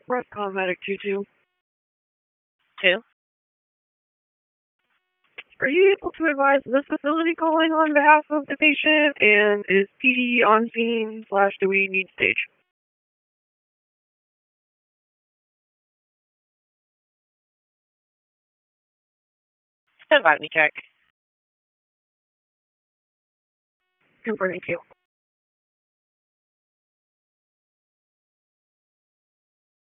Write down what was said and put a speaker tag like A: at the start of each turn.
A: Rescom Medic 2-2.
B: Two.
A: Are you able to advise this facility calling on behalf of the patient, and is PD on scene / do we need stage?
B: Stand by me check.
A: Confirming you.